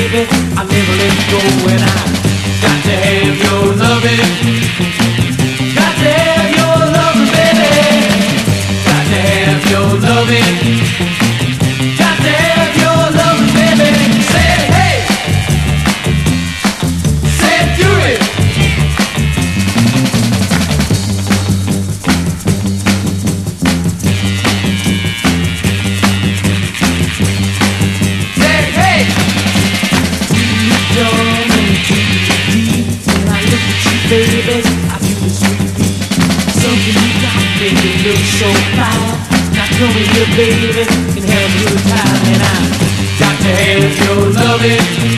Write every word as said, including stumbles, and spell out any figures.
baby, I'll never let you go. And I got to have your loving. Got to have your loving, baby. Got to have your loving. Got to have your loving, baby. Say it, hey. Say it, do it. Say it, hey. You don't make me deep. When I look at you, baby, I feel the sweet beat. Something you got, baby, looks so fine. Now come here, baby, and have a good time. And I got to have your loving.